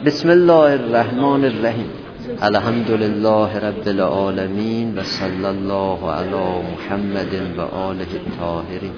بسم الله الرحمن الرحیم. الحمد لله رب العالمین و صلی الله علی محمد و آله الطاهرین.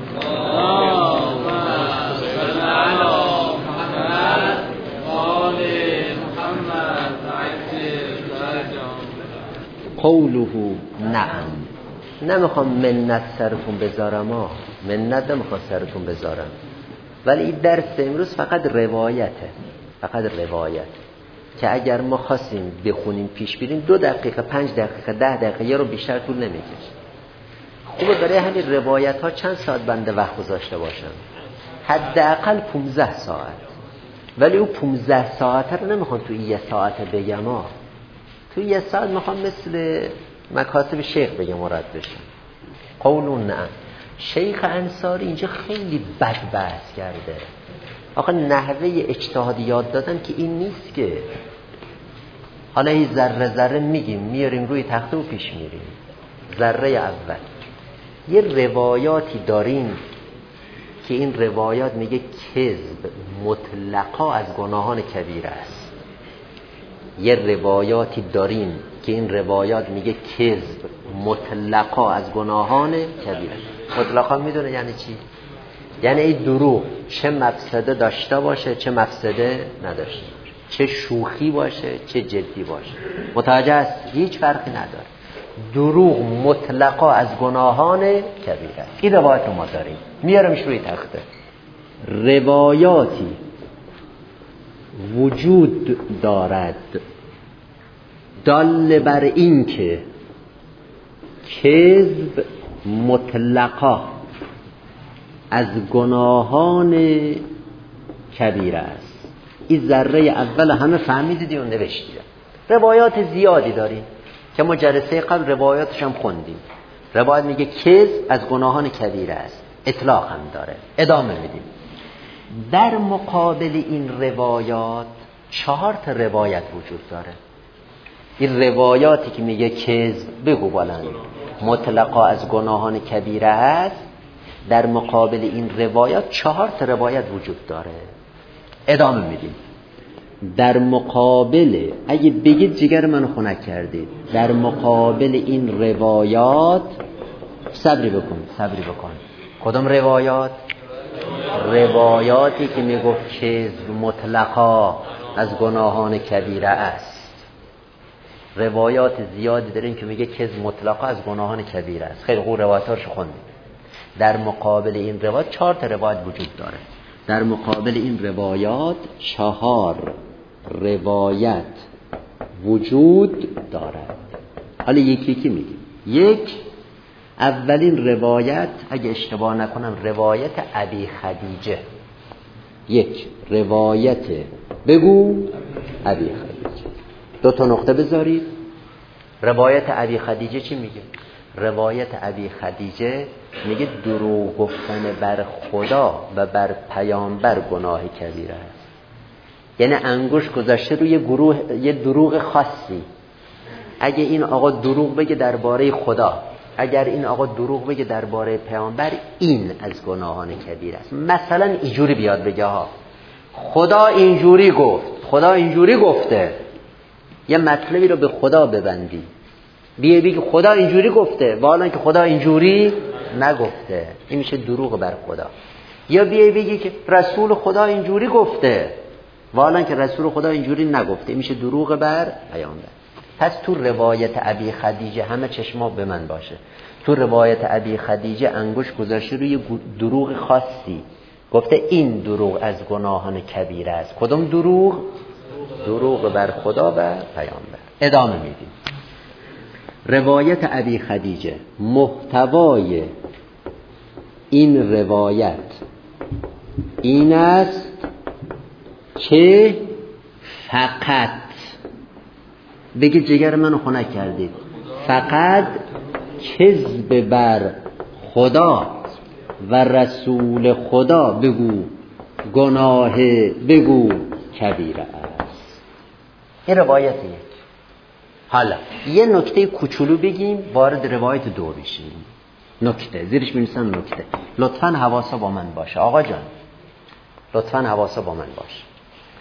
قوله نعم. نمیخوام منت سرتون بذارم، منت نمیخوام سرتون بذارم، ولی این درس امروز فقط روایته، فقط روایت که اگر ما خواستیم بخونیم پیش بریم 2 دقیقه 5 دقیقه 10 دقیقه یه رو بیشتر طول نمیکشه. خوبه برای همین روایت ها چند ساعت بنده وقت گذاشته باشم، حداقل 15 ساعت، ولی اون 15 ساعت رو نمیخوام تو 1 ساعت بگم، تو 1 ساعت میخوام مثل مکاتب شیخ بگم و رد بشم. قولون نه. شیخ انصاری اینجا خیلی بد بحث کرده. آخه نحوه اجتهادی یاد دادن که این نیست که حالا این ذره ذره میگیم میاریم روی تخته و پیش میریم. ذره اول یه روایاتی داریم که این روایات میگه کذب مطلقا از گناهان کبیره است. یه روایاتی داریم که این روایات میگه کذب مطلقا از گناهان کبیره. مطلقا میدونه یعنی چی؟ یعنی این دروغ چه مفسده داشته باشه چه مفسده نداشته باشه، چه شوخی باشه چه جدی باشه، متوجه است؟ هیچ فرقی نداره. دروغ مطلقا از گناهان کبیره است. این روایت رو ما داریم، میارمش روی تخته. روایاتی وجود دارد دال بر این که کذب مطلقا از گناهان کبیره است. این ذره اول همه فهمیدید و نوشتید. روایات زیادی داریم که ما جلسه قبل روایاتش هم خوندیم. روایت میگه کذب از گناهان کبیره است، اطلاق هم داره. ادامه میدیم. در مقابل این روایات 4 تا روایت وجود داره. این روایاتی که میگه کذب بگو بلند مطلقا از گناهان کبیره است، در مقابل این روایات 4 تا روایت وجود داره. ادامه میدیم. در مقابل، اگه بگید جگر منو خنک کردید، در مقابل این روایات صبری بکن. کدام روایات؟ روایاتی که میگفت کذب مطلقا از گناهان کبیره است. روایات زیادی داریم که میگه کذب مطلقا از گناهان کبیره است. خیلی خوب روایتاش خوندیم. در مقابل این روایات 4 تا روایت وجود داره. در مقابل این روایات 4 روایت وجود دارد. حالا یکی یکی میگیم. یک، اولین روایت اگه اشتباه نکنم روایت ابی خدیجه. یک روایت بگو ابی خدیجه. 2 تا نقطه بذارید. روایت ابی خدیجه چی میگه؟ روایت ابی خدیجه میگه دروغ گفتن بر خدا و بر پیامبر گناه کبیره است. یعنی انگوش گذاشته روی یه دروغ خاصی. اگه این آقا دروغ بگه درباره خدا، اگر این آقا دروغ بگه درباره پیامبر، این از گناهان کبیره است. مثلا اینجوری بیاد بگه خدا اینجوری گفت، خدا اینجوری گفته، یه مطلبی رو به خدا ببندی، بیای بگی خدا اینجوری گفته و حالا که خدا اینجوری نگفته، این میشه دروغ بر خدا. یا بیای بگی که رسول خدا اینجوری گفته و حالا که رسول خدا اینجوری نگفته، این میشه دروغ بر پیامبر. پس تو روایت ابی خدیجه همه چشما به من باشه. تو روایت ابی خدیجه انگوش گذاشته روی دروغ خاصی، گفته این دروغ از گناهان کبیره است. کدوم دروغ؟ دروغ بر خدا و پیامبر. ادامه میدیم. روایت ابی خدیجه، محتوای این روایت این است که فقط، بگید جگر منو خنک کردید، فقط کذب بر خدا و رسول خدا بگو گناه بگو کبیره است. این روایت یک. حالا یه نکته کوچولو بگیم وارد روایت 2 بشیم. نکته زیرش می‌نویسن نکته. لطفاً حواسا با من باشه آقا جان، لطفاً حواسا با من باشه.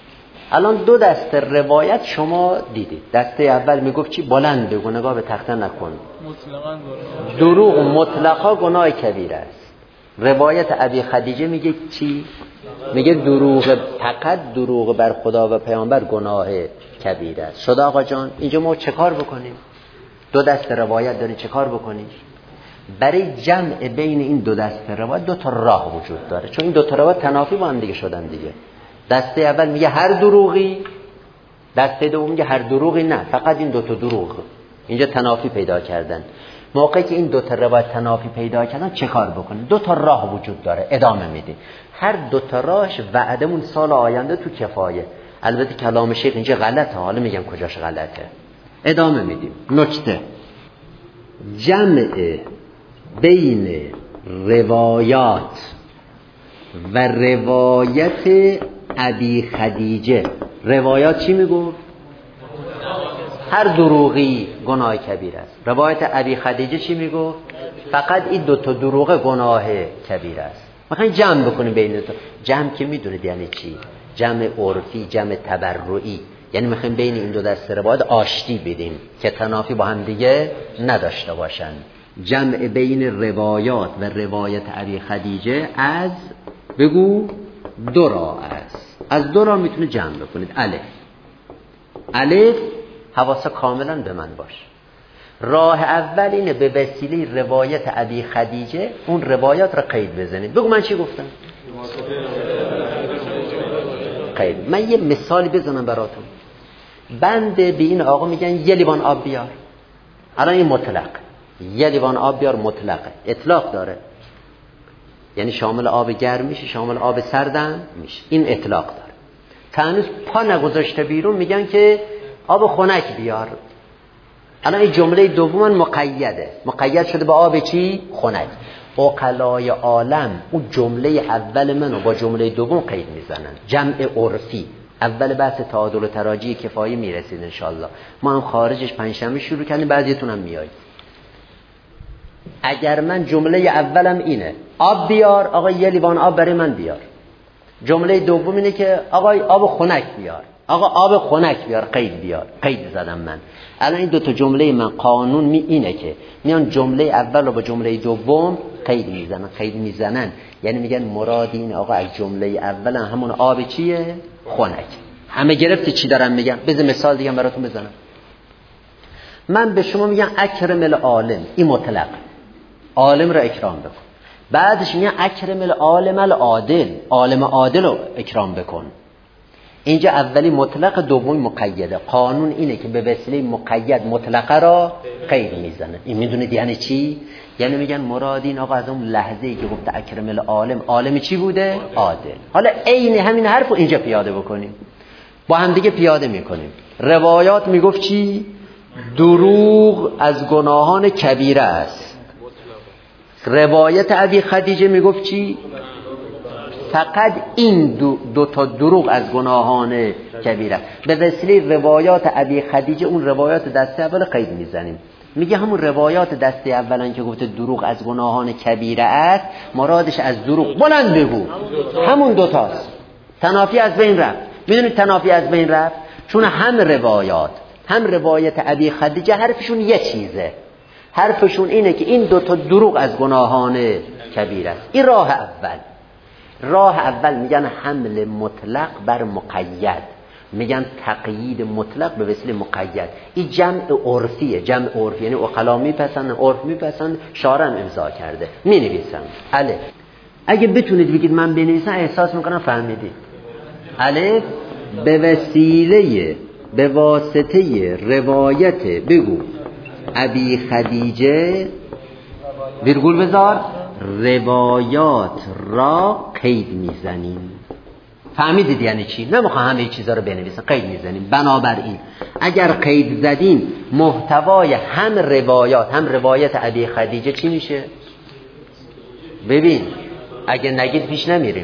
الان دو دسته روایت شما دیدید. دسته اول میگفت چی؟ بلند بگو، نگاه به تخته نکن، دروغ مطلقا گناه کبیره است. روایت ابی خدیجه میگه چی؟ میگه دروغ، فقط دروغ بر خدا و پیامبر گناه کبیره است. شد آقا جان، اینجا ما چه کار بکنیم؟ دو دسته روایت داریم، چه کار بکنیم؟ برای جمع بین این دو دسته روایت دو تا راه وجود داره، چون این دو تا روایت تنافی با هم دیگه شدن دیگه. دسته اول میگه هر دروغی، دسته دوم میگه هر دروغی نه، فقط این دو تا دروغ. اینجا تنافی پیدا کردن. موقعی که این دو تا روایت تنافی پیدا کردن چه کار بکنیم؟ دو تا راه وجود داره، ادامه میدیم. هر دو تا راهش وعدمون سال آینده تو کفایه. البته کلام شیخ اینجا غلطه، حالا میگم کجاش غلطه. ادامه میدیم. نکته جمع بین روایات و روایت ابی خدیجه. روایات چی میگو؟ هر دروغی گناه کبیر است. روایت ابی خدیجه چی میگو؟ فقط این دو تا دروغ گناه کبیر است. میخواین جمع بکنیم بین دو تا. جمع که میدونید یعنی چی؟ جمع عرفی، جمع تبرعی. یعنی میخوایم بین این دو دسته روایت آشتی بدیم که تنافی با هم دیگه نداشته باشن. جمع بین روایات و روایت ابی خدیجه از بگو دو راه است. از دو راه میتونه جمع بکنید. الف حواس کاملا به من باش. راه اول اینه به وسیله روایت ابی خدیجه اون روایات را قید بزنید. بگو من چی گفتم؟ قید. من یه مثالی بزنم براتون. بنده به این آقا میگن یه لیوان آب بیار. الان این مطلق، یه لیوان آب بیار مطلقه، اطلاق داره، یعنی شامل آب گرم میشه، شامل آب سردم میشه. این اطلاق داره. تنوز پا نگذاشته بیرون میگن که آب خنک بیار. الان این جمله دوم مقیده، مقید شده با آب چی؟ خنک. عقلای عالم اون جمله اول منو با جمله دوم قید میزنن. جمع عرفی. اول بحث تعادل و تراجی کفایی میرسید انشالله. ما هم خارجش پنجشنبه شروع کردیم، بعضیتون هم میایید. اگر من جمله اولم اینه آب بیار، آقا یه لیوان آب برای من بیار. جمله دوم اینه که آقا آب خنک بیار، آقا آب خنک بیار، قید بیار. قید زدم من. الان این دو تا جمله من قانون اینه که میان جمله اول رو با جمله دوم قید میزنن. قید میزنن یعنی میگن مراد این آقا از جمله اول همون آب چیه؟ خنک. همه گرفتی چی دارم میگم؟ بذار مثال دیگه براتون بزنم. من به شما میگم اکرم العالم، این مطلق، عالم رو اکرام بکن. بعدش میگن اکرم العالم العادل، عالم عادل رو اکرام بکن. اینجا اولی مطلق، دومی مقیده. قانون اینه که به وسیله مقید مطلقه را قید میزنه. این میدونید یعنی چی؟ یعنی میگن مراد این آقا از اون لحظه‌ای که گفت اکرم العالم، عالم چی بوده؟ عادل. حالا عین همین حرفو اینجا پیاده بکنیم، با هم دیگه پیاده میکنیم. روایات میگفت چی؟ دروغ از گناهان کبیره است. روایت ابی خدیجه میگفت چی؟ فقط این دو تا دروغ از گناهان کبیره. به وسیله روایات ابی خدیجه اون روایات دسته اول قید میزنیم. میگه همون روایات دسته اولن که گفته دروغ از گناهان کبیره است، مرادش از دروغ بلند بگو همون دوتاست. تنافی از بین رفت. میدونید تنافی از بین رفت چون هم روایات هم روایت ابی خدیجه حرفشون یه چیزه. حرفشون اینه که این دو تا دروغ از گناهان کبیره است. این راه اول. راه اول میگن حمل مطلق بر مقید، میگن تقیید مطلق به وسیله مقید. این جمع عرفیه. جمع عرفی یعنی عقلا میپسند، عرف میپسند، شارع امضا کرده. مینویسم الف. اگه بتونید بگید من بنویسم احساس میکنم فهمیدید. الف به وسیله به واسطه روایت بگو ابی خدیجه ویرگول بذار روایات را قید میزنیم. فهمیدید یعنی چی؟ نمیخوام همه چیزا رو بنویسم، قید میزنیم. بنابراین اگر قید زدیم محتوای هم روایات هم روایت ابی خدیجه چی میشه؟ ببین اگه نگید پیش نمیریم.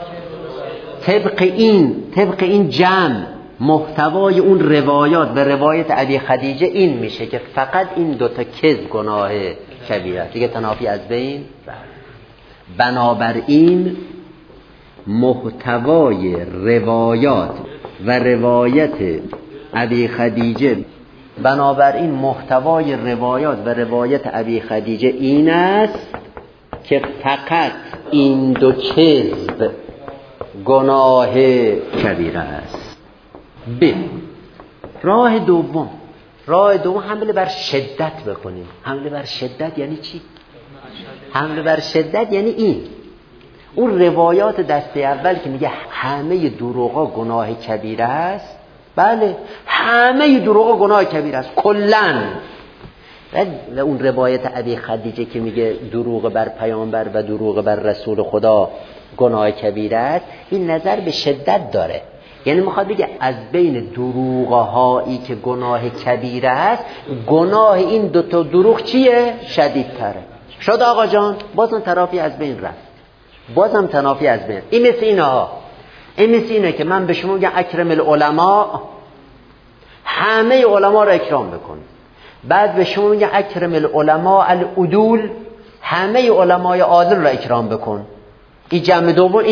طبق این جمع محتوای اون روایات به روایت ابی خدیجه این میشه که فقط این دوتا کذب گناه کبیره دیگه، تنافی از بین رفت. بنابراین محتوای روایات و روایت ابی خدیجه. بنابراین محتوای روایات و روایت ابی خدیجه این است که فقط این دو کذب گناه کبیره است. ب. راه دوم حمله بر شدت بکنیم. حمله بر شدت یعنی چی؟ حمله بر شدت یعنی این اون روایات دسته اول که میگه همه دروغا گناه کبیره است. بله، همه دروغا گناه کبیره است کلن. و اون روایت ابی خدیجه که میگه دروغ بر پیامبر و دروغ بر رسول خدا گناه کبیره است، این نظر به شدت داره. یعنی میخواد بگه از بین دروغهایی که گناه کبیره است، گناه این دوتا دروغ چیه؟ شدیدتره. شد آقا جان، بازم تنافی از بین رفت. این مثل اینه که من به شما میگم اکرم العلماء، همه علما رو اکرام بکن. بعد به شما میگم اکرم العلماء العدول، همه علمای عادل رو اکرام بکن. این جمع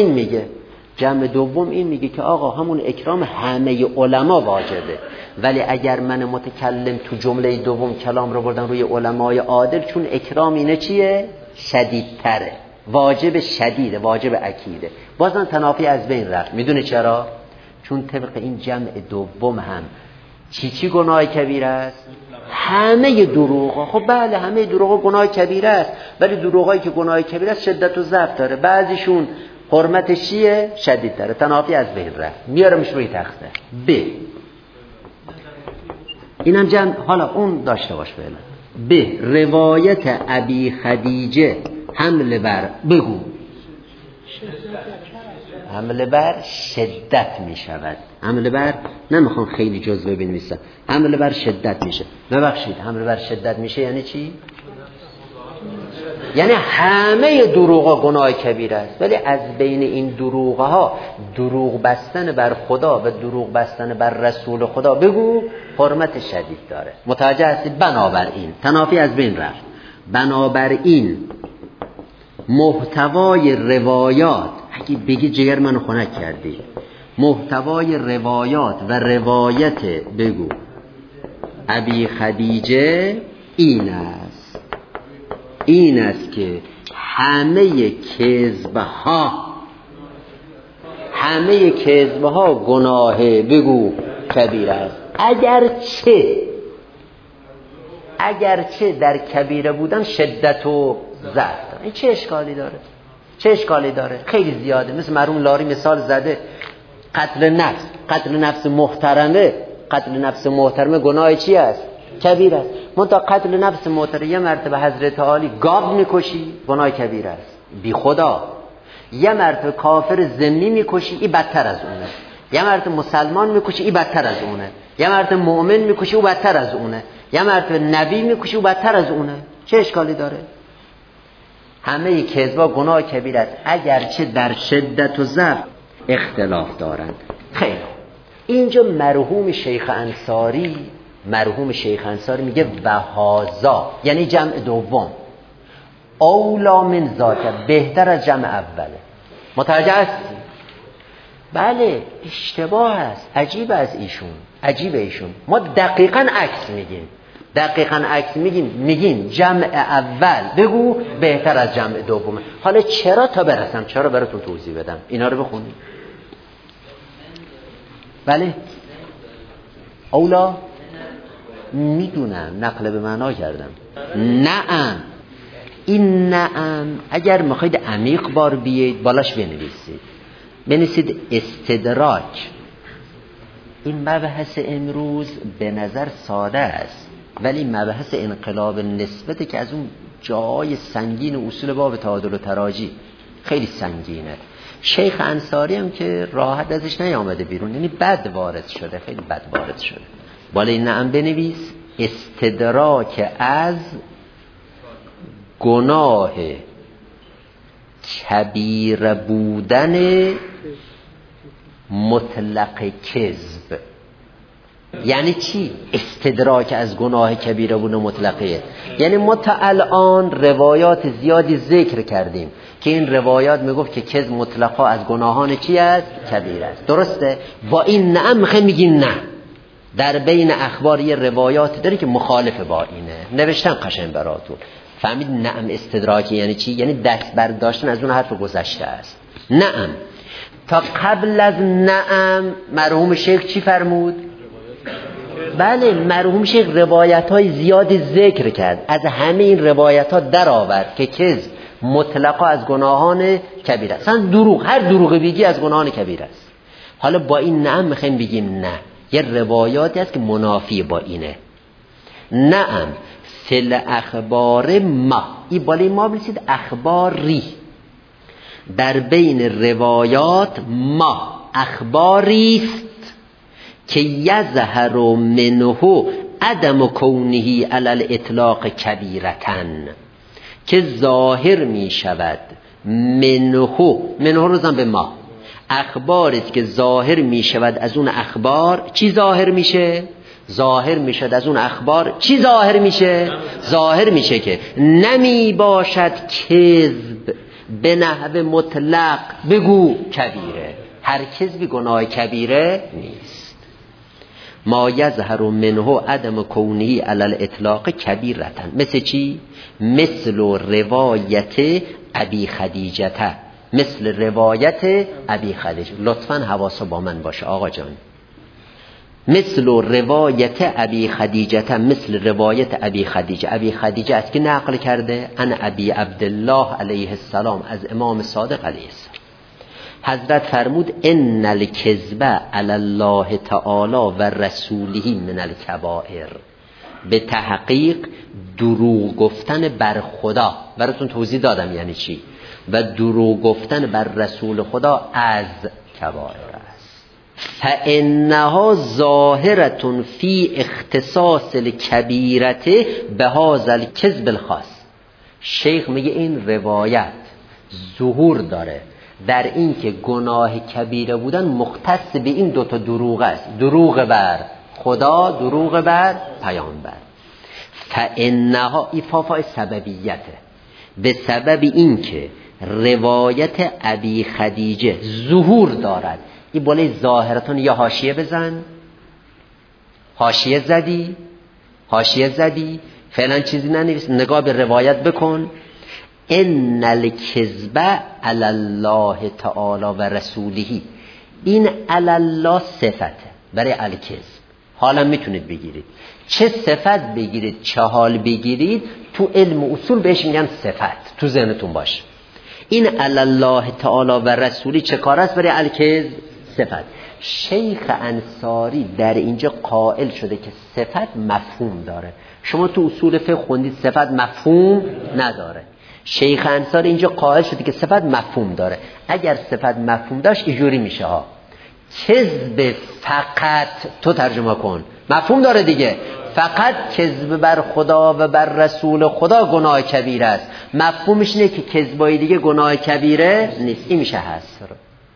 دوم این میگه که آقا همون اکرام همه علما واجبه، ولی اگر من متکلم تو جمله دوم کلام رو بردم روی علمای عادل، چون اکرام اینه چیه؟ شدیدتره، واجب شدیده، واجب اکیده. بازم تنافی از بین رفت. میدونه چرا؟ چون طبق این جمع دوم هم چی گناه کبیره است؟ همه دروغ. خب بله، همه دروغ گناه کبیره است، ولی دروغایی که گناه کبیره است شدت و ضعف داره. بعضیشون حرمتش چیه؟ شدید داره. تنافی از بین رفت. میارمش روی تخته. ب. اینم جمع. حالا اون داشته باش فعلا. ب. روایت ابی خدیجه حمله بر بگو حمله بر شدت می شود. حمله بر نمیخوام خیلی جزوه بنویسم. حمله بر شدت میشه. ببخشید، حمله بر شدت میشه یعنی چی؟ یعنی همه دروغ گناه کبیره است، ولی از بین این دروغ ها دروغ بستن بر خدا و دروغ بستن بر رسول خدا بگو حرمت شدید داره. متوجه هستید؟ بنابراین تنافی از بین رفت. بنابراین محتوای روایات، اگه بگی جگر منو خنک کردی، محتوای روایات و روایت بگو ابی خدیجه این است که همه کذبها گناه بگو کبیره است، اگرچه در کبیره بودن شدت و ضعف داره. این چه اشکالی داره؟ خیلی زیاده. مثل مرحوم لاری مثال زده، قتل نفس محترمه گناه چی است؟ کبیر است. منتها قتل نفس محترمه، یه مرتبه حضرت عالی گاو میکشی گناه کبیر است بی خدا، یه مرتبه کافر ذمی میکشی این بدتر از اونه، یه مرتبه مسلمان میکشی این بدتر از اونه، یه مرتبه مؤمن میکشی او بدتر از اونه، یه مرتبه نبی میکشی او بدتر از اونه. چه اشکالی داره؟ همه کذبا گناه کبیر است، اگرچه در شدت و ضعف اختلاف دارند. خیلی اینجا مرحوم شیخ انصاری میگه وهازا، یعنی جمع دوم، اولا من ذاک، بهتر از جمع اوله. متوجه هستی؟ بله، اشتباه است. عجیبه ایشون. ما دقیقاً عکس میگیم جمع اول بگو بهتر از جمع دومه. حالا چرا براتون توضیح بدم. اینا رو بخونید. بله، اولا میدونم، نقل به معنا کردم. نعم، این نعم اگر میخواید عمیق بار بیاید بالاش بنویسید استدراک. این مبحث امروز به نظر ساده است، ولی مبحث انقلاب نسبته که از اون جای سنگین اصول باب تعادل و تراجی خیلی سنگینه. شیخ انصاری هم که راحت ازش نیامده بیرون، یعنی بد وارد شده، خیلی بد وارد شده. بالای نعم بنویس استدراک از گناه کبیر بودن مطلق کذب. یعنی چی؟ استدراک از گناه کبیره بود مطلقه. یعنی ما تا الان روایات زیادی ذکر کردیم که این روایات میگفت که کذب مطلقا از گناهان چی است؟ کبیره است. درسته؟ با این نعم میخوایم بگیم نه. در بین اخبار یه روایات داره که مخالف با اینه، نوشتن قشنگ براتون. فهمید نعم استدراکی یعنی چی؟ یعنی دست برداشتن از اون حرف گذشته است. نعم تا قبل از نعم مرحوم شیخ چی فرمود؟ بله، مرحوم شیخ روایت‌های زیادی ذکر کرد، از همه این روایت‌ها در آورد که کذب مطلقا از گناهان کبیره است. دروغ، هر دروغی بگی از گناهان کبیره است. حالا با این نعم میخوایم بگیم نه، یه روایاتی هست که منافی با اینه. نعم فل اخبار ما، این بالای ما برسید اخباری، در بین روایات ما اخباریست که یظهر منه عدم کونه علی الاطلاق کبیرتن، که ظاهر می شود منه رو زن به ما، اخباری که ظاهر می شود از اون اخبار. چی ظاهر میشه؟ ظاهر میشد از اون اخبار چی ظاهر میشه؟ ظاهر میشه که نمی باشد کذب به نحو مطلق بگو کبیره، هر کذبی گناه کبیره نیست. ما یظهر منه عدم کونه علی الاطلاق کبیرتن، مثل چی؟ مثل روایت ابی خدیجه، مثل روایت ابی خدیجه. لطفاً حواسا با من باشه آقا جان. مثل روایت ابی خدیجه، مثل روایت ابی خدیجه. ابی خدیجه از که نقل کرده؟ ان ابی عبدالله علیه السلام، از امام صادق علیه السلام. حضرت فرمود ان الکذب علی الله تعالی و رسوله من الکبائر، به تحقیق دروغ گفتن بر خدا، براتون توضیح دادم یعنی چی، و دروغ گفتن بر رسول خدا از کبائر است. فانها ظاهرة فی اختصاص الکبیرة بهذا الکذب الخاص. شیخ میگه این روایت ظهور داره در این که گناه کبیره بودن مختص به این دوتا دروغ است، دروغ بر خدا، دروغ بر پیامبر. فانها ایفافای سببیته، به سبب این که روایت ابی خدیجه ظهور دارد. این بالای ظاهرتون یا حاشیه بزن، حاشیه زدی، حاشیه زدی، فعلا چیزی ننویس، نگاه به روایت بکن. ان الکذب علی الله تعالی و رسوله، این علی الله صفته برای الکذب. حالا میتونید بگیرید، چه صفت بگیرید چه حال بگیرید، تو علم اصول بهش میگن صفت، تو ذهنتون باشه. این علی الله تعالی و رسولی چه کار است برای الکذب؟ صفت. شیخ انصاری در اینجا قائل شده که صفت مفهوم داره. شما تو اصول فقه خوندید صفت مفهوم نداره. شیخ انصاری اینجا قائل شده که صفت مفهوم داره. اگر صفت مفهوم داشت اینجوری میشه ها، کذب فقط، تو ترجمه کن، مفهوم داره دیگه، فقط کذب بر خدا و بر رسول خدا گناه کبیره است. مفهومش اینه که کذبای دیگه گناه کبیره نیست. این میشه حصر.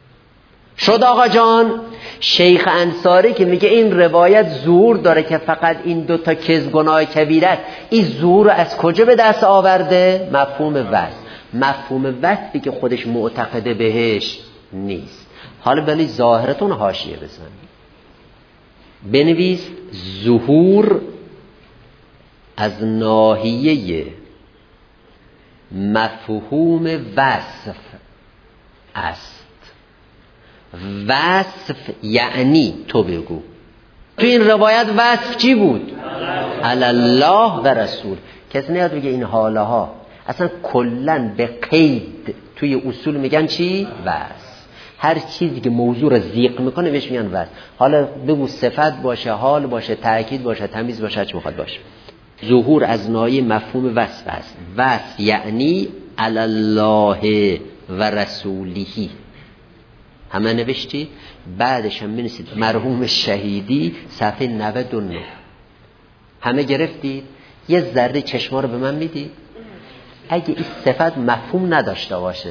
شد آقا جان؟ شیخ انصاری که میگه این روایت ظهور داره که فقط این دوتا کذب گناه کبیره است، این ظهور از کجا به دست آورده؟ مفهوم وصف. مفهوم وصفی که خودش معتقده بهش نیست. حالا ولی ظاهرتون حاشیه بزن، بنویس ظهور از ناحیه مفهوم وصف است. وصف یعنی تو بگو تو این روایت وصف چی بود؟ علی الله و رسول. کسی نیاد بگه این حاله ها اصلا کلن به قید توی اصول میگن چی؟ وصف. هر چیزی که موضوع رو ضیق میکنه بهش میگن وصف. حالا بگو صفت باشه، حال باشه، تأکید باشه، تمیز باشه، چه میخواد باشه. ظهور از ناحیه مفهوم وصف است. وصف یعنی علی الله و رسوله. همه نوشتی؟ بعدش هم بنویسید مرحوم شهیدی صفحه 99. همه گرفتید؟ یه ذره چشما رو به من میدید؟ اگه این صفت مفهوم نداشته باشه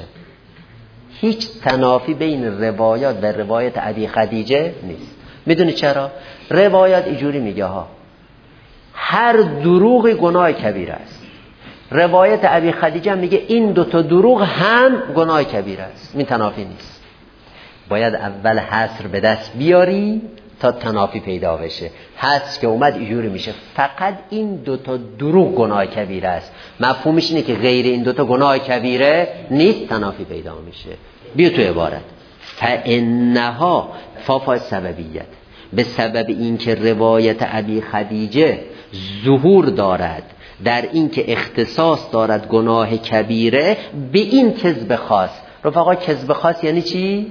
هیچ تنافی بین روایات و روایت ابی خدیجه نیست. میدونی چرا؟ روایات اینجوری میگه ها هر دروغ گناه کبیره است. روایت ابی خدیجه میگه این دوتا دروغ هم گناه کبیره است، این تنافی نیست. باید اول حصر به دست بیاری تا تنافی پیدا بشه. حصر که اومد اینجوری میشه فقط این دوتا دروغ گناه کبیره است. مفهومش اینه که غیر این دوتا گناه کبیره نیست، تنافی پیدا میشه. بیا تو عبارت فانها فافا سببیت، به سبب اینکه روایت ابی خدیجه ظهور دارد در اینکه اختصاص دارد گناه کبیره به این کذب خاص. رفقا کذب خاص یعنی چی؟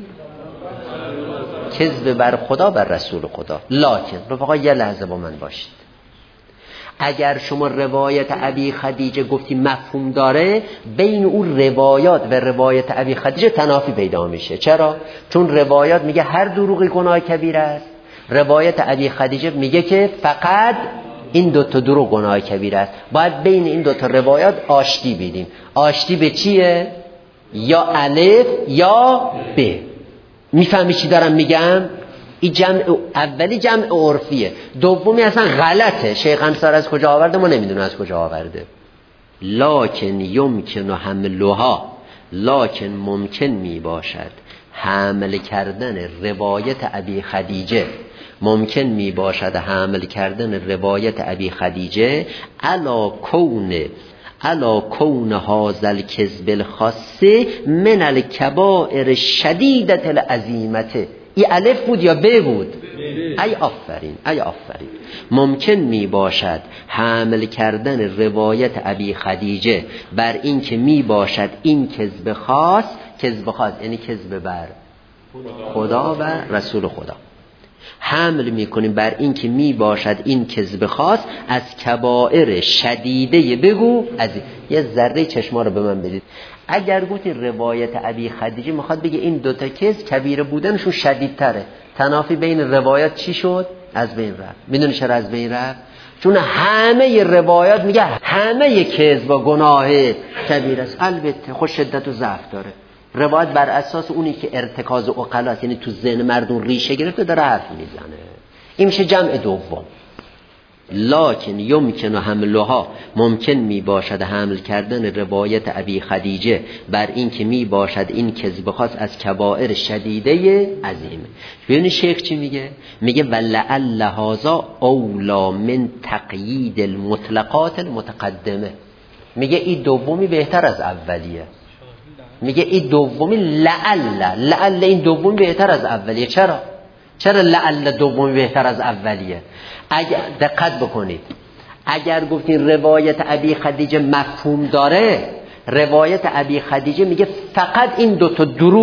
کذب بر خدا بر رسول خدا. لکن رفقا یه لحظه با من باشید، اگر شما روایت ابی خدیجه گفتی مفهوم داره، بین اون روایات و روایت ابی خدیجه تنافی پیدا میشه. چرا؟ چون روایات میگه هر دروغی گناه کبیره است، روایت ابی خدیجه میگه که فقط این دوتا دروغ گناه کبیره است. باید بین این دوتا روایات آشتی بدیم. آشتی به چیه؟ یا الف یا ب. میفهمی چی دارم میگم؟ این جمع اولی جمع عرفیه، دومی اصلا غلطه. شیخ انصار از کجا آورده؟ ما نمیدونم از کجا آورده. لکن یمکن حملها، لکن ممکن میباشد حمل کردن روایت ابی خدیجه، ممکن میباشد حمل کردن روایت ابی خدیجه علا کون هذا الکذب الخاص من الکبائر شدیدة العظیمة. این الف بود یا ب بود؟ ای آفرین، ای آفرین. ممکن می باشد حمل کردن روایت ابی خدیجه بر این که می باشد این کذب خاص، کذب خاص یعنی کذب بر خدا و رسول خدا، حمل میکنیم بر این که می باشد این کذب خاص از کبائر شدیده. بگو از یه ذره چشما رو به من بدید. اگر گفتی روایت ابی خدیجه میخواد بگه این دوتا کذب کبیره بودنشون شدیدتره، تنافی بین روایات چی شد؟ از بین رفت. میدونی چرا از بین رفت؟ چون همه روایات میگه همه کذب و گناه کبیره است. البته خود شدت و ضعف داره. روایت بر اساس اونی که ارتکاز عقلات یعنی تو ذهن مردم ریشه گرفته داره حرف میزنه. این میشه جمع دوم. لکن یمکن حملها، ممکن می باشد حمل کردن روایت ابی خدیجه بر این که می باشد این کذب خاص از کبائر شدیده عظیم. ببین شیخ چی میگه؟ میگه ولعل هذا اولا من تقیید المطلقات المتقدمه. میگه این دومی بهتر از اولیه. میگه این دومی لعل این دومی بهتر از اولیه. چرا لعل دومی بهتر از اولیه؟ اگر دقت بکنید، اگر گفتین روایت ابی خدیجه مفهوم داره، روایت ابی خدیجه میگه فقط این دوتا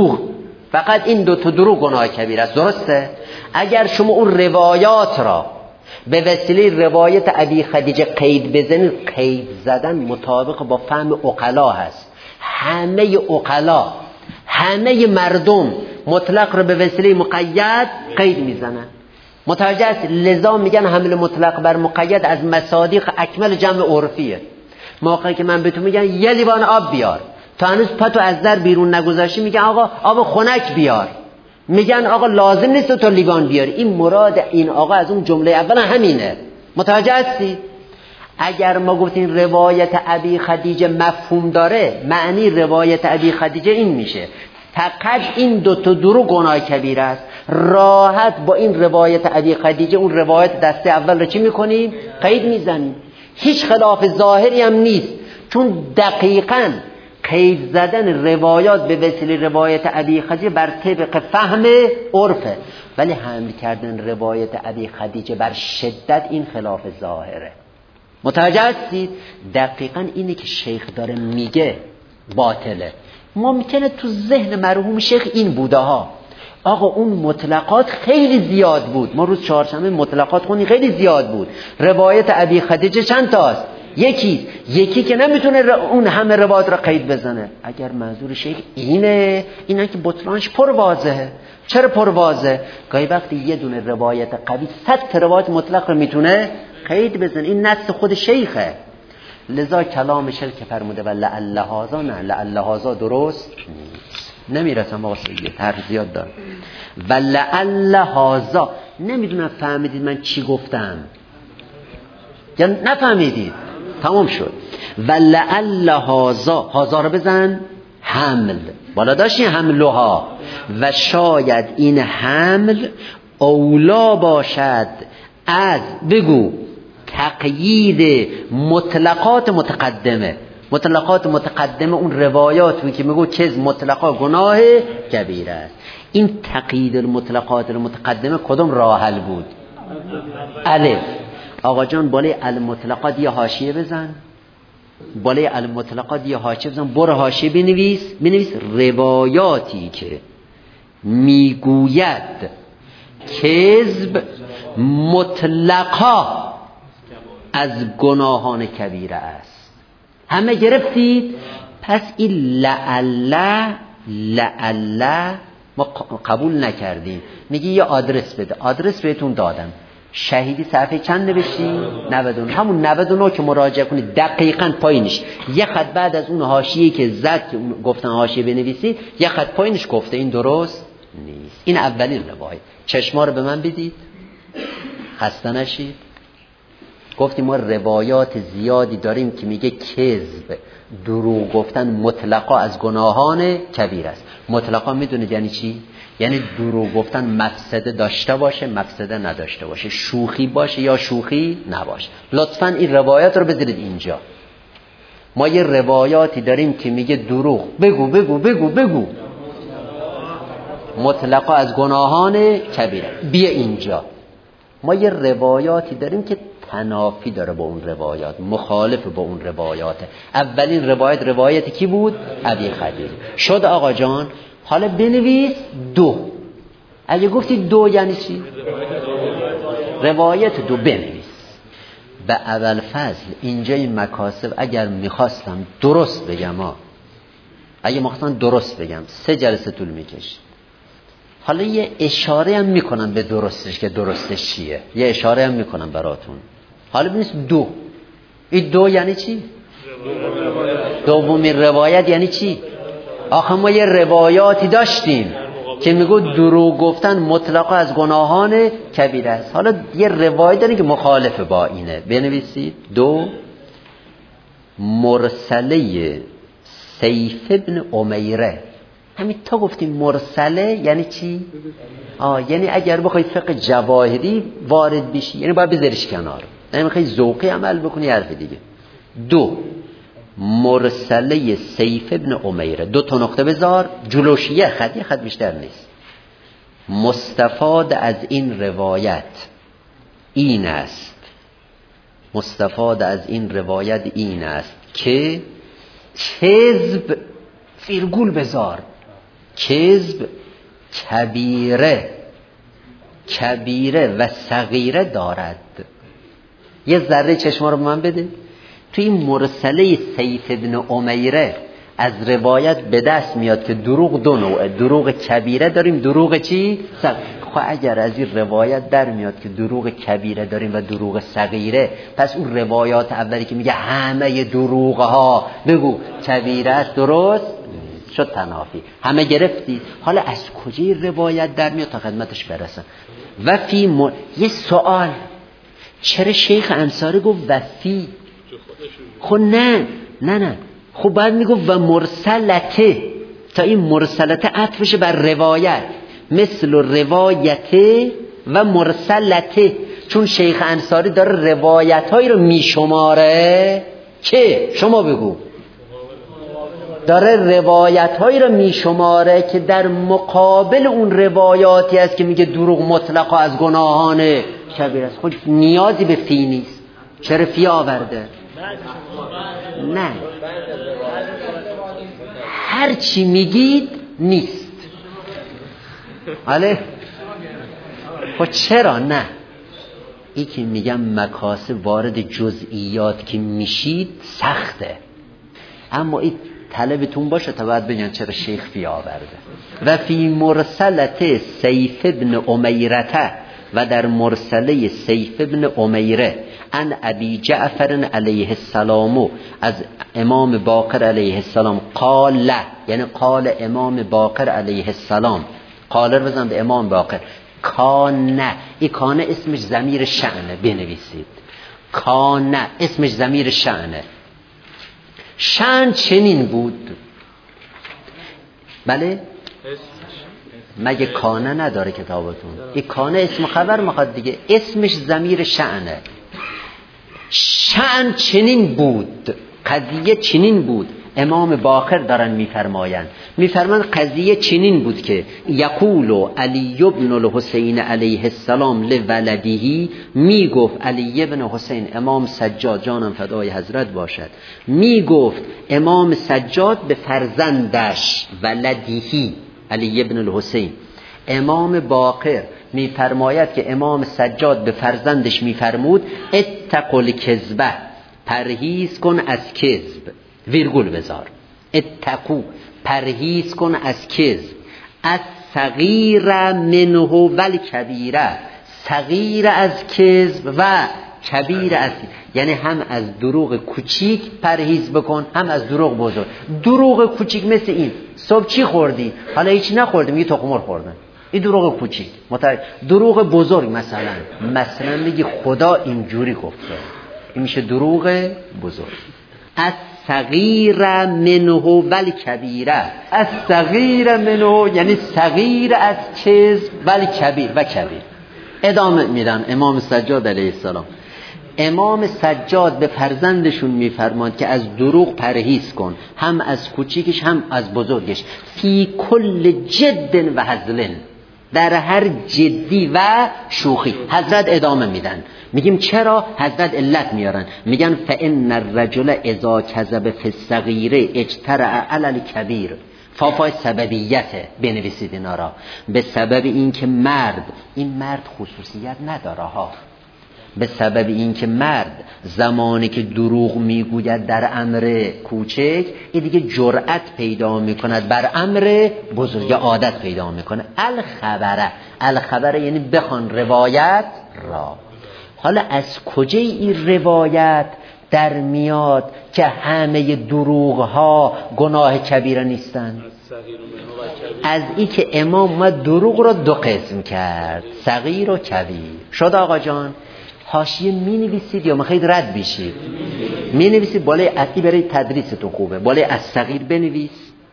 دروغ گناه کبیر است. درسته؟ اگر شما اون روایات را به وسیله روایت ابی خدیجه قید بزنید، قید زدن مطابق با فهم عقلا هست. همه عقلا، همه مردم مطلق رو به وسیله مقید قید میزنن. متوجه است؟ لذا میگن حمل مطلق بر مقید از مصادیق اکمل جمع عرفیه. موقعی که من به تو میگن یه لیوان آب بیار، تا هنوز پاتو از در بیرون نگذاشتی میگن آقا آب خنک بیار، میگن آقا لازم نیست تو لیوان بیاری. این مراد این آقا از اون جمله اول همینه. متوجه هستی؟ اگر ما گفتیم روایت ابی خدیجه مفهوم داره، معنی روایت ابی خدیجه این میشه فقط این دوتا دروغ گناه کبیر است. راحت با این روایت ابی خدیجه اون روایت دسته اول رو چی میکنیم؟ قید میزنیم. هیچ خلاف ظاهری هم نیست، چون دقیقاً قید زدن روایات به وسیله روایت ابی خدیجه بر طبق فهم عرفه، ولی حمل کردن روایت ابی خدیجه بر شدت این خلاف ظاهره. متوجه هستید؟ دقیقاً اینی که شیخ داره میگه باطله. ممکنه تو ذهن مرحوم شیخ این بوده ها، آقا اون مطلقات خیلی زیاد بود، ما روز چهارشنبه مطلقات خونی خیلی زیاد بود. روایت ابی خدیجه چند تاست؟ یکی که نمیتونه اون همه روایت را قید بزنه. اگر منظور شیخ اینه که بطلانش پر واضحه. چرا پر واضحه؟ گاهی وقتی یه دونه روایت قوی 100 روایت مطلق رو میتونه قید بزنه. این نص خود شیخه. لذا کلام شیخ که فرموده و لعل هذا، نه لعل هذا درست نیست. نمیرسم آقا سید، حرف زیاد دارم. ولعل هذا، نمیدونم فهمیدید من چی گفتم یا نفهمیدید؟ تمام شد. ولعل هذا رو بزن حمل، بالا داشتی حملها، و شاید این حمل اولا باشد از بگو تقیید مطلقات متقدمه. مطلقات متقدمه اون روایاتی که میگو چیز مطلقا گناه کبیره است. این تقیید المطلقات المتقدمه کدوم راه حل بود؟ الف. آقا جان بالای المطلقات یه حاشیه بزن، بالای المطلقات یه حاشیه بزن، برو حاشیه بنویس روایاتی که میگوید کذب مطلقا از گناهان کبیره است. همه گرفتید؟ پس این لعله ما قبول نکردیم. میگی یه آدرس بده، آدرس بهتون دادم. شهیدی صفحه چند نوشتی؟ 99. همون 99 که مراجعه کنید دقیقاً پایینش یه خط بعد از اون حاشیه‌ای که زد که گفتن حاشیه بنویسید یه خط پایینش گفته این درست نیست. این اولین روایت. چشما رو به من بدید، خسته نشید. گفتیم ما روایات زیادی داریم که میگه کذب، دروغ گفتن مطلقا از گناهان کبیر است. مطلقا میدونید یعنی چی؟ یعنی دروغ گفتن مفسده داشته باشه، مفسده نداشته باشه، شوخی باشه یا شوخی نباشه. لطفاً این روایات رو بذارید اینجا. ما یه روایاتی داریم که میگه دروغ بگو مطلقا از گناهان کبیره. بیا اینجا. ما یه روایاتی داریم که تنافی داره با اون روایات، مخالف با اون روایات. اولین روایتی کی بود؟ ابی خدیج. شد آقا جان. حالا بنویس 2. اگه گفتی 2 یعنی چی؟ روایت 2 بنویس. به اول فضل اینجای مکاسب اگر میخواستم درست بگم اگه میخواستم درست بگم 3 جلسه طول میکشید. حالا یه اشاره هم میکنم به درستش که درستش چیه، یه اشاره هم میکنم براتون. حالا بنویس 2. این 2 یعنی چی؟ دومین روایت یعنی چی؟ آخه ما یه روایاتی داشتیم که میگو دروغ گفتن مطلقا از گناهان کبیره است. حالا یه روایت داریم که مخالف با اینه. بنویسید 2 مرسله سیف ابن امیره. همین تا گفتیم مرسله یعنی چی؟ یعنی اگر بخوای فقه جواهری وارد بشی یعنی باید بذاریش کنار، یعنی میخوای ذوقی عمل بکنی حرف دیگه. 2 مرسله سیف ابن امیره. 2 تا نقطه بذار جلوش، یه خط بیشتر نیست. مستفاد از این روایت این است، مستفاد از این روایت این است که کذب فیرگول بذار، کذب کبیره و صغیره دارد. یه ذره چشما رو به من بده. تو این مرسله سیف ابن امیره از روایت به دست میاد که دروغ 2 نوعه، دروغ کبیره داریم، دروغ چی؟ خب اگر از این روایت در میاد که دروغ کبیره داریم و دروغ صغیره، پس اون روایات اولی که میگه همه دروغ ها بگو کبیره است درست شد تنافی. همه گرفتی. حالا از کجای روایت در میاد تا خدمتش برسن؟ و فی یه سوال، چرا شیخ انصاری گفت وفی؟ خب نه خب باید میگفت و مرسلته تا این مرسلته عطفش بر روایت، مثل روایته و مرسلته، چون شیخ انصاری داره روایت هایی رو میشماره که شما بگو داره روایت هایی رو میشماره که در مقابل اون روایاتی است که میگه دروغ مطلقا از گناهان کبیر است. خود نیازی به فی نیست. چرا فی آورده؟ نه، هر چی میگید نیست. آله خب چرا نه؟ این که میگم مکاسب وارد جزئیات که میشید سخته، اما این طلبتون باشه تا بعد بگن چرا شیخ فی آورده. و فی مرسلت سیف ابن امیرته و در مرسله سیف ابن امیره ان ابی جعفر علیه السلام از امام باقر علیه السلام قال، یعنی قال امام باقر علیه السلام، قال رو بزن به امام باقر، کانه، این کانه اسمش ضمیر شأنه، بنویسید کانه اسمش ضمیر شأنه. شأن چنین بود، بله مگه کانه نداره کتابتون؟ این کانه اسم خبر میخواد دیگه، اسمش ضمیر شأنه. شأن چنین بود، قضیه چنین بود. امام باقر دارن میفرمان قضیه چنین بود که یقول علی ابن الحسین علیه السلام لولده، میگفت علی ابن حسین، امام سجاد جانم فدای حضرت باشد، میگفت امام سجاد به فرزندش ولدیهی علی ابن الحسین. امام باقر میفرماید که امام سجاد به فرزندش میفرمود اتقوا الکذبه، پرهیز کن از کذب، ویرگول بذار، اتقو پرهیز کن از کذب، از صغیر منه ول کبیره، صغیر از کذب و کبیر از، یعنی هم از دروغ کوچیک پرهیز بکن هم از دروغ بزرگ. دروغ کوچیک مثل این، صبح چی خوردی؟ حالا هیچ نخوردم، یه تخم مرغ خوردم، این دروغ کوچیک. دروغ بزرگ مثلا میگی خدا اینجوری گفته، این میشه دروغ بزرگ. از صغیر منه ول کبیره، از صغیر منه یعنی صغیر از کذب ول کبیر و کبیر. ادامه میدن امام سجاد علیه السلام. امام سجاد به فرزندشون میفرماند که از دروغ پرهیز کن، هم از کوچیکش هم از بزرگش، فی کل جد و هزل، در هر جدی و شوخی. حضرت ادامه میدن، میگیم چرا؟ حضرت علت میارن، میگن فان الرجل اذا کذب فی الصغیر اجترأ علی الکبیر. فافای سببیته، بنویسید اینا را، به سبب اینکه این مرد خصوصیت نداره ها، به سبب اینکه مرد زمانی که دروغ میگوید در امر کوچک، این دیگه جرأت پیدا میکند بر امر بزرگ، عادت پیدا میکنه. الخبره یعنی بخوان روایت را. حالا از کجا این روایت در میاد که همه دروغ ها گناه کبیره نیستن؟ از این که امام اومد دروغ را دو قسم کرد، صغیر و کبیر. شد آقا جان؟ حاشیه می نویسید یا میخواید رد بشید؟ می نویسید، بالای اصلی برای تدریستون خوبه، بالای از صغیر بنویس،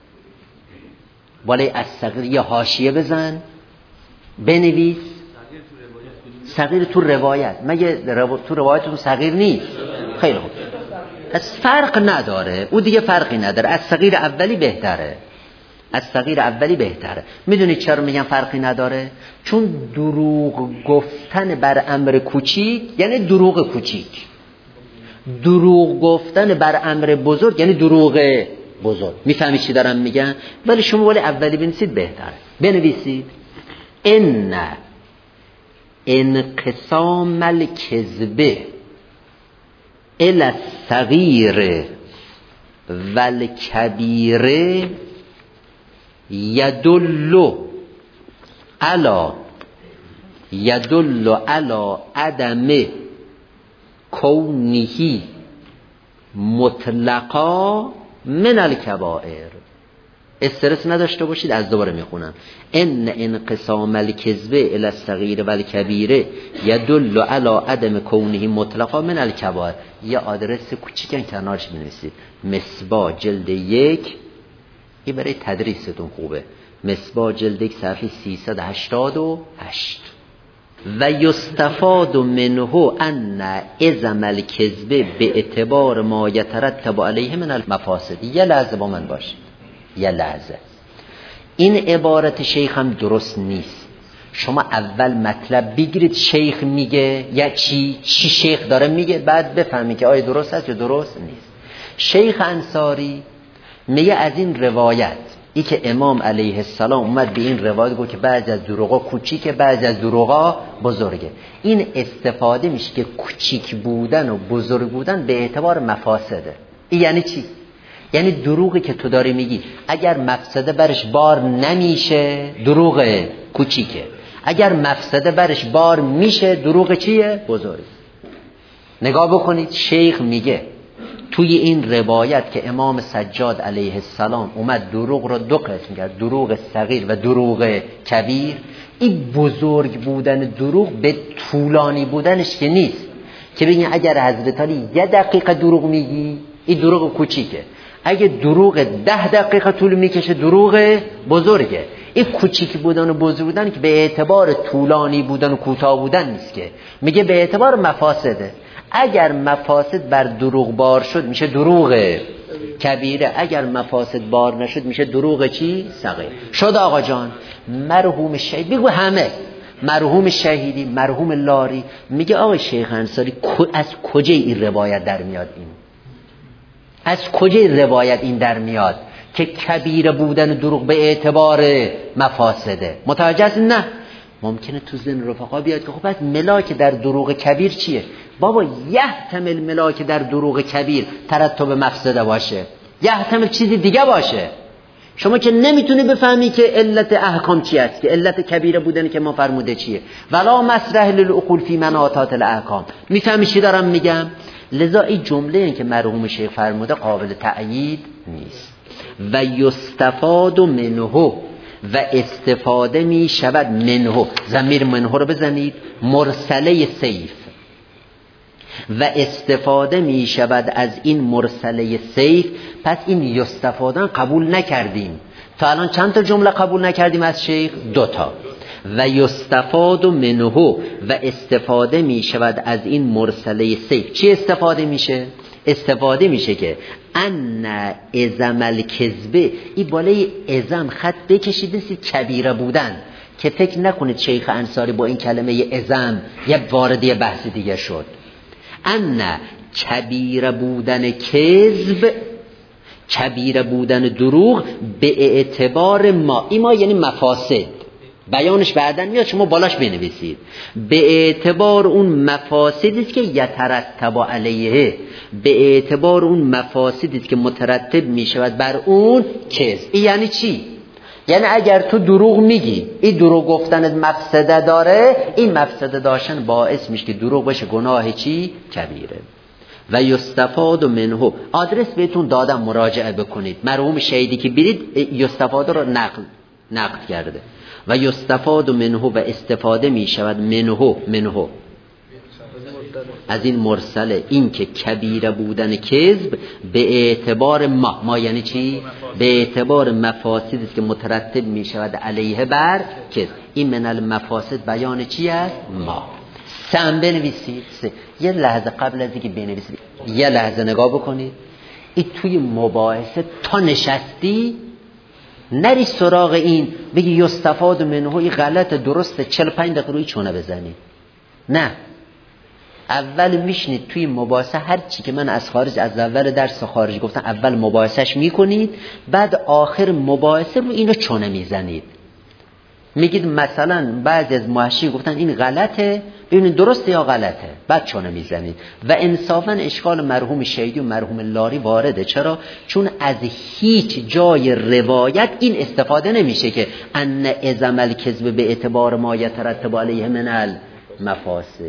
بالای از صغیر یا حاشیه بزن بنویس. صغیر تو روایت، مگه تو روایتتون صغیر نیست؟ خیلی خوب، پس فرق نداره، او دیگه فرقی نداره. از صغیر اولی بهتره، از صغیر اولی بهتره. میدونید چرا میگم فرقی نداره؟ چون دروغ گفتن بر امر کوچیک یعنی دروغ کوچیک، دروغ گفتن بر امر بزرگ یعنی دروغ بزرگ. میفهمید چی دارم میگم؟ ولی شما ولی اولی بنویسید بهتره. بنویسید ان انقسام الکذب الی الصغیر والکبیر یدل علی عدم کونه مطلقا من الکبائر. استرس نداشته باشید، از دوباره میخونم. ان انقسام الکذب الی الصغیر والکبیر یدل علی عدم کونه مطلقا من الکبائر. یه آدرس کوچیک کنارش بنویسید، مصباح جلد 1، این برای تدریستون خوبه، مصباح جلد 1 صفحه 388. و یستفاد منه ان اعظم الکذب به اعتبار ما یترتب علیه من المفاسد. یه لحظه با من باشید، یه لحظه. این عبارت شیخ هم درست نیست. شما اول مطلب بگیرید شیخ میگه یا چی شیخ داره میگه، بعد بفهمید که آیا درست است یا درست نیست. شیخ انصاری میگه از این روایت، ای که امام علیه السلام اومد به این روایت گفت که بعضی از دروغا کوچیکه بعضی از دروغا بزرگه، این استفاده میشه که کوچیک بودن و بزرگ بودن به اعتبار مفاسده. این یعنی چی؟ یعنی دروغی که تو داری میگی اگر مفسده برش بار نمیشه دروغ کوچیکه، اگر مفسده برش بار میشه دروغ چیه؟ بزرگ. نگاه بکنید شیخ میگه توی این روایت که امام سجاد علیه السلام اومد دروغ رو دو قسم کرد، دروغ صغیر و دروغ کبیر. این بزرگ بودن دروغ به طولانی بودنش که نیست که بگین اگر حضرت علی 1 دقیقه دروغ میگی این دروغ کوچیکه، اگه دروغ 10 دقیقه طول میکشه دروغ بزرگه. این کوچیک بودن و بزرگ بودن که به اعتبار طولانی بودن و کوتاه بودن نیست، که میگه به اعتبار مفاسده. اگر مفاسد بر دروغ بار شد میشه دروغ کبیره، اگر مفاسد بار نشد میشه دروغ چی؟ صغیر. شد آقا جان. مرحوم شهید بگو همه، مرحوم شهیدی، مرحوم لاری، میگه آقا شیخ انصاری از کجا این روایت در میاد؟ این از کجا روایت این در میاد که کبیره بودن دروغ به اعتبار مفاسده؟ متوجه هست؟ نه. ممکنه تو ذهن رفقا بیاد که خب بعد ملاک در دروغ کبیر چیه؟ بابا یحتمل ملاک در دروغ کبیر ترتب مفسده باشه، یحتمل چیزی دیگه باشه. شما که نمیتونی بفهمی که علت احکام چی است، که علت کبیره بودن که ما فرموده چیه. ولا مسرح للعقول فی مناطات الاحکام. میفهمی چی دارم میگم؟ لذا این جمله این که مرحوم شیخ فرموده قابل تأیید نیست. و یستفاد منه، و استفاده می شود منه، ضمیر منه رو بزنید، مرسله سیف، و استفاده می شود از این مرسله سیف. پس این یستفادن قبول نکردیم تا الان. چند تا جمله قبول نکردیم از شیخ؟ 2 تا. و یستفاد منه، و استفاده می شود از این مرسله سیف. چی استفاده میشه؟ استفاده میشه که ان ازم الکذبه، این بالای ازم خط بکشید نیست کبیره بودن، که فکر نکنید شیخ انصاری با این کلمه ازم یه وارد بحث دیگه شد. ان کبیره بودن کذب، کبیره بودن دروغ به اعتبار ما، این ما یعنی مفاسد، بیانش بعدن میاد شما بالاش بنویسید، به اعتبار اون مفاسدی است که یترتب علیه، به اعتبار اون مفاسدی است که مترتب میشود بر اون کذب. این یعنی چی؟ یعنی اگر تو دروغ میگی، این دروغ گفتنت مفسده داره، این مفسده داشتن باعث میشه که دروغ بشه گناه چی؟ کبیره. و یستفاد منه، آدرس بهتون دادم مراجعه بکنید، مرحوم شهیدی که برید یستفاد رو نقل کرده. و یستفاد منه، و استفاده می شود منه از این مرسله، این که کبیره بودن کذب به اعتبار ما یعنی چی؟ به اعتبار مفاسدی است که مترتب می شود علیه بر کذب. این من المفاسد بیان چی است؟ ما. سم بنویسید. یه لحظه قبل از اینکه بنویسید یه لحظه نگاه بکنید. این توی مباحثه تا نشستی نری سراغ این بگی یستفاد منه این غلط درسته 45 دقیقه روی چونه بزنی. نه، اول میشنید توی مباحثه هر چی که من از خارج، از اول درس خارج گفتم، اول مباحثش میکنید، بعد آخر مباحثه رو اینو چونه میزنید. میگید مثلا بعضی از محشی گفتن این غلطه، ببینید درسته یا غلطه، بعد چونه میزنید. و انصافا اشکال مرحوم شهیدی و مرحوم لاری وارده. چرا؟ چون از هیچ جای روایت این استفاده نمیشه که ان ازم الکذب به اعتبار ما یترتب علیه من المفاسد.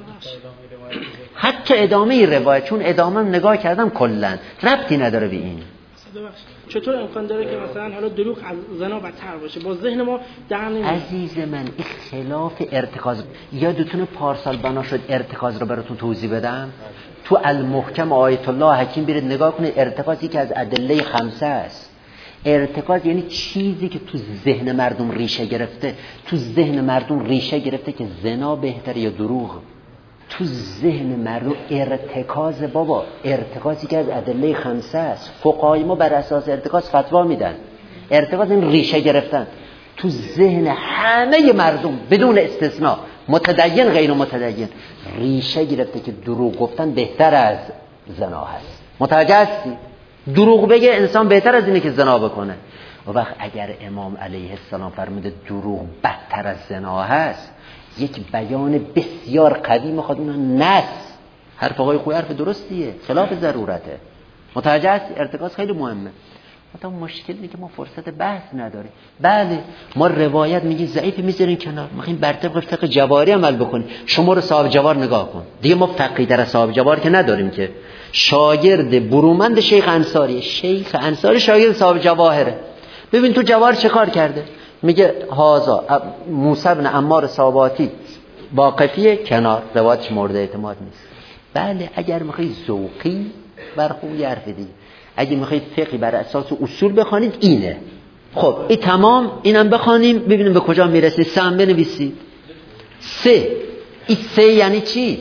حتی ادامه روایت، چون ادامه نگاه کردم کلا ربطی نداره به این. چطور امکان داره که مثلا حالا دروغ از زنا بدتر باشه؟ با ذهن ما در نمیاد. عزیز من این خلاف ارتکاز. یادتونه پارسال بنا شد ارتکاز رو براتون توضیح بدم؟ تو المحکم آیت الله حکیم برید نگاه کنید. ارتکازی که از ادله 5 است. ارتکاز یعنی چیزی که تو ذهن مردم ریشه گرفته. تو ذهن مردم ریشه گرفته که زنا بهتره یا دروغ. تو ذهن مردم ارتکاز، بابا ارتکازی که از ادله 5 است. فقهای ما بر اساس ارتکاز فتوا میدن. ارتکاز این ریشه گرفتن تو ذهن همه مردم بدون استثناء، متدین غیر متدین، ریشه گرفته که دروغ گفتن بهتر از زنا هست. متوجه هستی؟ دروغ بگه انسان بهتر از اینه که زنا بکنه. و وقت اگر امام علیه السلام فرموده دروغ بدتر از زنا هست، یک بیان بسیار قوی میخواد اون نص. حرف آقای خوی حرف درستیه، خلاف ضرورته. متوجه هستی؟ ارتکاز خیلی مهمه. حتی مشکل اینه که ما فرصت بحث نداریم. بله ما روایت میگیم ضعیف میذاریم کنار، میخوایم بر طبق فقه جواری عمل بکنیم. شما رو صاحب جوار نگاه کن دیگه، ما فقیه در صاحب جوار که نداریم که. شاگرد برومند شیخ انصاری، شیخ انصاری شاگرد صاحب جواهره. ببین تو جواهر چه کار کرده، میگه هازا موسی بن عمار صاباتی واقفیه کنار، روایتش مورد اعتماد نیست. بله اگر میخوای ذوقی برخوی حرف دیگه، اگه میخواید فقهی بر اساس اصول بخوانید اینه. خب این تمام، اینم بخوانیم ببینیم به کجا میرسید. سم بنویسید. سه، این سه یعنی چی؟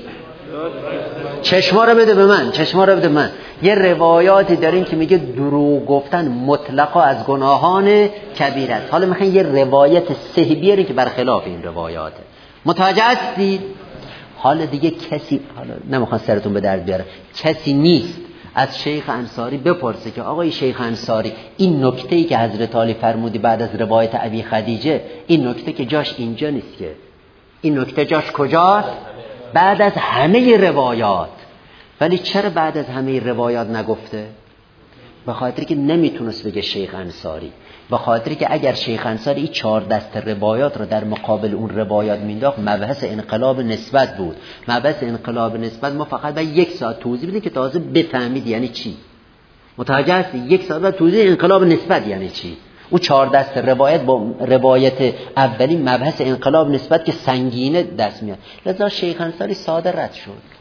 چشما رو بده به من، چشما رو بده من. یه روایاتی داریم که میگه دروغ گفتن مطلقا از گناهان کبیره است. حالا میخواین یه روایت صحیح بیاریم که برخلاف این روایاته. متوجه هستید؟ حالا دیگه کسی، حالا نمیخوام سرتون به درد بیاره، کسی نیست از شیخ انصاری بپرسه که آقای شیخ انصاری این نکته‌ای که حضرت علی فرمودی بعد از روایت ابی خدیجه، این نکته که جاش اینجا نیست که، این نکته جاش کجاست؟ بعد از همه روایات. ولی چرا بعد از همه روایات نگفته؟ به خاطر که نمیتونست بگه شیخ انصاری، به خاطر که اگر شیخ انصاری این 4 دست روایات رو در مقابل اون روایات مینداخت مبحث انقلاب نسبت بود. مبحث انقلاب نسبت ما فقط باید 1 ساعت توضیح بدیم که تازه بفهمید یعنی چی. متوجه هستی؟ 1 ساعت بعد توضیح انقلاب نسبت یعنی چی. او 4 دست روایت با روایت اولی مبحث انقلاب نسبت که سنگینه دست میاد، لذا شیخ انصاری ساده رد شد.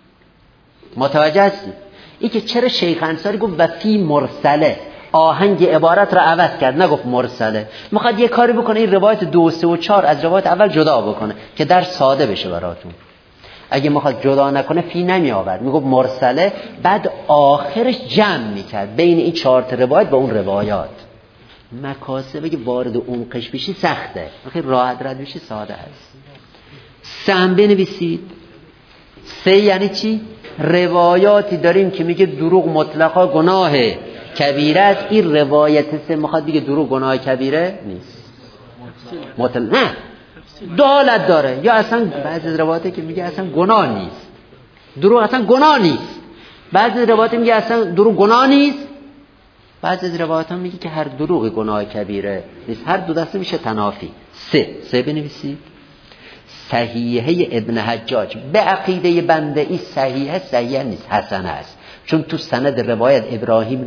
متوجه هستی؟ این که چرا شیخ انصاری گفت و فی مرسله، آهنگ عبارت رو عوض کرد، نگفت مرسله. میخواد یه کاری بکنه این روایت 2 3 و 4 از روایت اول جدا بکنه که در ساده بشه براتون. اگه میخواد جدا نکنه فی نمی آورد، میگفت مرسله، بعد آخرش جمع میکرد بین این 4 روایت با اون روایات. مکاسبه که وارد عمقش بشی سخته، خیلی راحت رد بشی ساده است. سهم بنویسید. سه یعنی چی؟ روایاتی داریم که میگه دروغ مطلقا گناه کبیره است. این روایت سه میخواد بگه دروغ گناه کبیره نیست، نه دالت داره، یا اصلا بعضی روایاتی که میگه اصلا گناه نیست، دروغ اصلا گناه نیست. بعضی روایات میگه اصلا دروغ گناه نیست، بعضی از روایات هم میگه که هر دروغ گناه کبیره نیست. هر دو دسته میشه تنافی. سه بنویسید. صحیحه ابن حجاج به عقیده بنده این صحیحه نیست، حسنه است، چون تو سند روایت ابراهیم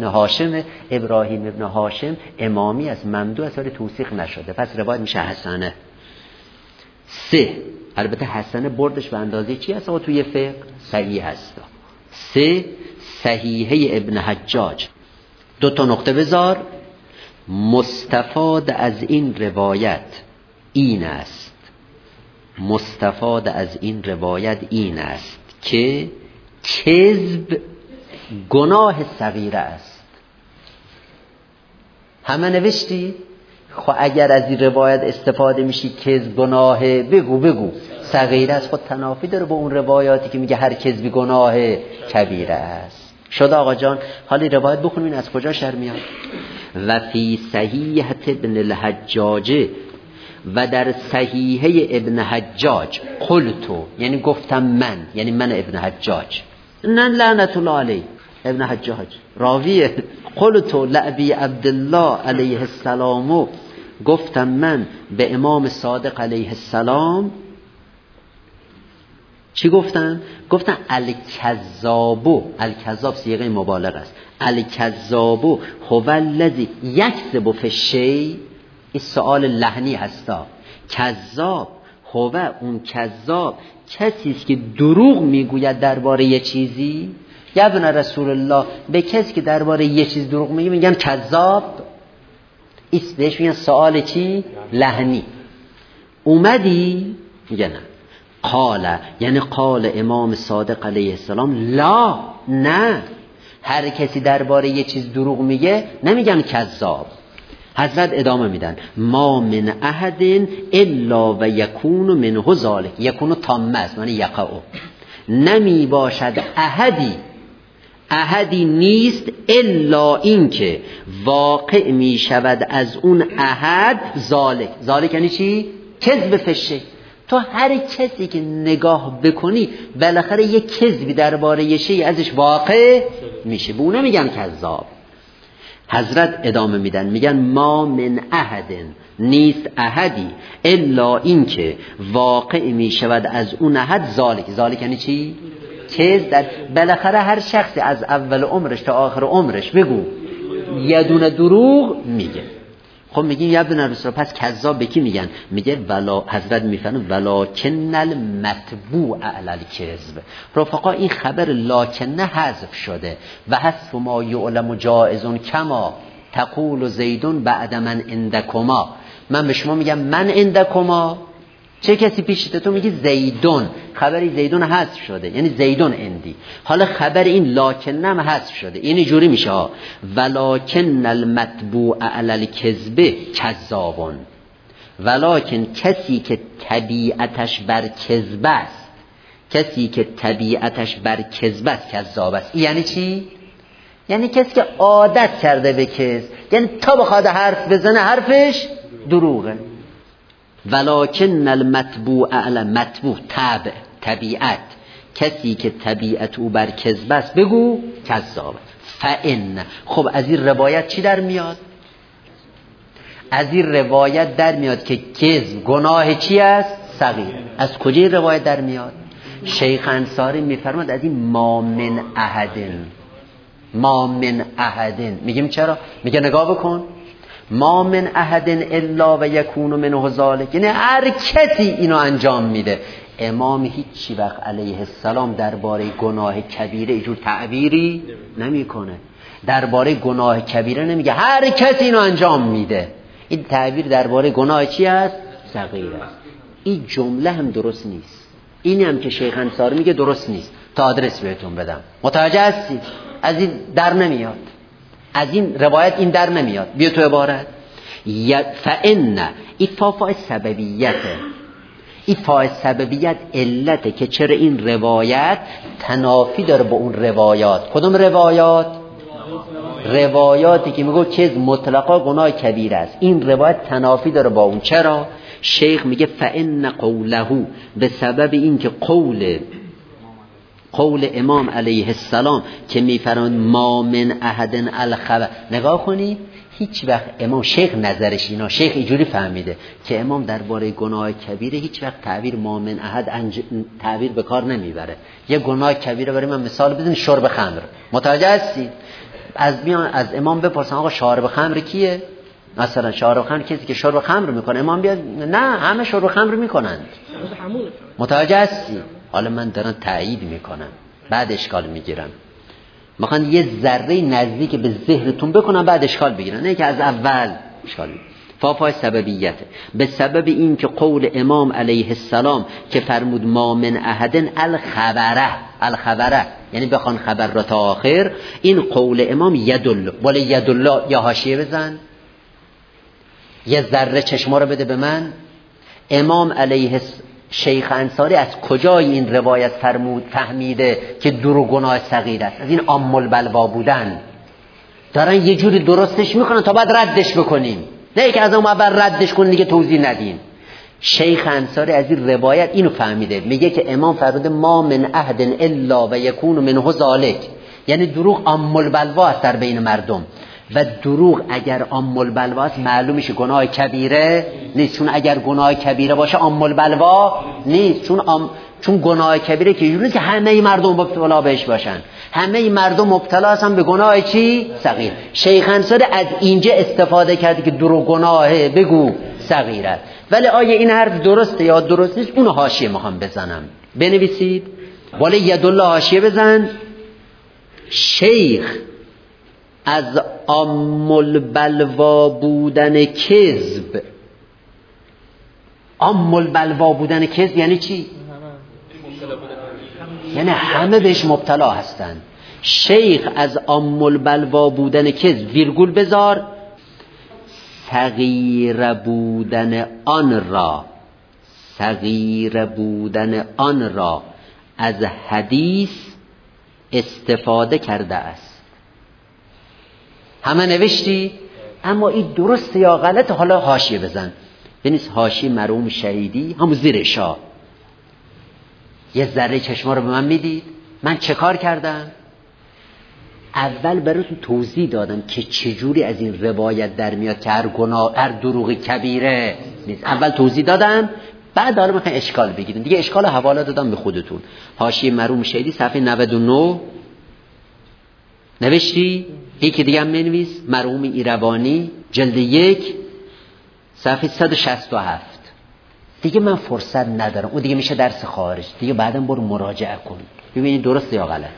ابن هاشم امامی از ممدوح از توثیق نشده، پس روایت میشه حسنه. 3 البته حسنه بردش به اندازه چی هست؟ توی فقه صحیح هست. 3 صحیحه ابن حجاج. 2 نقطه بذار. مستفاد از این روایت این است، مستفاد از این روایت این است که کذب گناه صغیره است. همه نوشتی؟ خب اگر از این روایت استفاده میشی کذب گناه بگو صغیره است، خود تنافی داره با اون روایاتی که میگه هر کذبی گناه کبیره است. شد آقا جان؟ حالی روایت بخونیم از کجا شر میاد. و فی صحیحه ابن الحجاج، و در صحیحه ابن حجاج قلتو یعنی گفتم من، یعنی من ابن حجاج، نه لعنت الله علیه ابن حجاج راویه. قلتو لابی عبدالله علیه السلام، گفتم من به امام صادق علیه السلام چی گفتن؟ گفتن الکذابو، الکذاب صیغه مبالغه است، الکذابو هو الذی یکذب فی الشیء. این سوال لحنی هستا. کذاب هو اون کذاب کسی است که دروغ میگوید درباره یه چیزی. یا ابن رسول الله به کسی که درباره یه چیز دروغ میگه میگن کذاب. ایست بهش میگن سوال چی؟ لحنی. اومدی؟ میگه نه. قال یعنی قال امام صادق علیه السلام لا، نه، هر کسی درباره یه چیز دروغ میگه نمیگن کذاب. حضرت ادامه میدن ما من احد الا و یکون منه ذالک، یکون تامه است یعنی یقع، نمی باشد احدی نیست الا این که واقع می شود از اون احد ذالک یعنی چی؟ کذب فشه. تو هر کسی که نگاه بکنی بالاخره یک کذبی درباره یه شی ازش واقع میشه، به اون نمیگن کذاب. حضرت ادامه میدن میگن ما من احد، نیست احدی الا این که واقع می شود از اون احد ذالک یعنی چی؟ که در بالاخره هر شخصی از اول عمرش تا آخر عمرش بگو یه دونه دروغ میگه. خب میگیم یا ابن رسول، پس کذاب به کی میگن؟ میگه ولا، حضرت میفرمایند ولکن المتبوع علی الکذب. رفقا این خبر لاکنه حذف شده و حذف ما یعلم جائز کما تقول زیدون بعد من عندکما. من به شما میگم من عندکما، چه کسی پیشته؟ تو میگی زیدون، خبری زیدون حذف شده یعنی زیدون اندی. حالا خبر این لاکن هم حذف شده، این جوری میشه ولکن المتبوع علی الکذب کذابون. ولکن کسی که طبیعتش بر کذب است، کسی که طبیعتش بر کذب است کذاب است. یعنی چی؟ یعنی کسی که عادت کرده به کذب، یعنی تا بخواد حرف بزنه حرفش دروغه. ولکن المتبوع علی متبوع طبع، طبیعت، کسی که طبیعت او بر کذب است بگو کذاب. فإن، خب از این روایت چی در میاد؟ از این روایت در میاد که کذب گناه چی است؟ صغیر. از کجای روایت در میاد؟ شیخ انصاری میفرماد از این ما من احدن، ما من احدن. میگیم چرا؟ میگه نگاه بکن، ما من احدن الا و یکون منه ذالک، یعنی هر کسی اینو انجام میده. امام هیچ وقت علیه السلام درباره گناه کبیره اینجور تعبیری نمیکنه. درباره گناه کبیره نمیگه هر کسی اینو انجام میده. این تعبیر درباره گناه چی است؟ صغیر است. این جمله هم درست نیست. اینی هم که شیخ انصاری میگه درست نیست. تا آدرس بهتون بدم، متوجه هستی؟ از این در نمیاد، از این روایت این در نمیاد. بیا تو عبارت فإن، این فاء سببیته، این فاء سببیت علته که چرا این روایت تنافی داره با اون روایات. کدوم روایات؟ روایاتی که میگه چیز مطلقا گناه کبیر است. این روایت تنافی داره با اون. چرا؟ شیخ میگه فإن قوله، به سبب این که قول امام علیه السلام که میفرماند ما من احد الخبر. نگاه کنید هیچ وقت امام، شیخ نظرش اینا، شیخ اینجوری فهمیده که امام درباره گناه کبیره هیچ وقت تعبیر ما من احد تعبیر به کار نمیبره. یه گناه کبیره برای من مثال بزنید، شرب خمر. متوجه هستید؟ از امام بپرسن آقا شارب خمر کیه؟ مثلا شارب خمر کسی که شرب خمر میکنه. امام بیاد نه همه شرب خمر میکنند. متوجه هستید؟ حالا من دارم تایید میکنم، بعد اشکال میگیرم. میخوان یه ذره نزدیک به ذهنتون بکنم بعد اشکال بگیرن، نه که از اول اشکال بگیرن. فافای سببیته، به سبب این که قول امام علیه السلام که فرمود ما من احدن الخبره یعنی بخوان خبر را تا آخر، این قول امام یدل، ولی یدل یا حاشیه بزن، یه ذره چشما رو بده به من. امام علیه شیخ انصاری از کجای این روایت فهمیده که دروغ گناه صغیر است؟ از این عام البلوا بودن. دارن یه جوری درستش میکنن تا بعد ردش بکنیم، نه که از اون اول ردش کنین دیگه توضیح ندین. شیخ انصاری از این روایت اینو فهمیده، میگه که امام فرموده ما من عهد الا و یکون منه ذالک، یعنی دروغ عام البلوا است در بین مردم. و دروغ اگر عام البلوا است معلوم میشه گناه کبیره نیست، چون اگر گناه کبیره باشه عام البلوا نیست. چون گناه کبیره که جوری که همه مردم مبتلا بهش باشن، همه مردم مبتلا هستن به گناه چی؟ صغیر. شیخ انصاری از اینجا استفاده کرده که دروغ گناه بگو صغیر است. ولی آیا این حرف درسته یا درست نیست؟ اون حاشیه میخوام بزنم، بنویسید. ولی یدالله حاشیه بزن. شیخ از عام البلوا بودن کذب، عام البلوا بودن کذب یعنی چی؟ یعنی همه بهش مبتلا هستن. شیخ از عام البلوا بودن کذب ویرگول بذار، صغیر بودن آن را از حدیث استفاده کرده است. همه نوشتی؟ اما این درسته یا غلطه؟ حالا حاشیه بزن، بنویس حاشیه مرحوم شهیدی همون زیر شاه. یه ذره چشما رو به من میدید، من چه کار کردم؟ اول براتون توضیح دادم که چجوری از این روایت در میاد که هر دروغ کبیره نیست. اول توضیح دادم، بعد حالا میخواین اشکال بگیرین دیگه. اشکال حواله دادم به خودتون. حاشیه مرحوم شیدی صفحه 99 نوشتی؟ یکی دیگه هم بنویس، مرحوم ایروانی جلد 1 صفحه 167. دیگه من فرصت ندارم، اون دیگه میشه درس خارج دیگه، بعدم برو مراجعه کن ببینید درست یا غلط.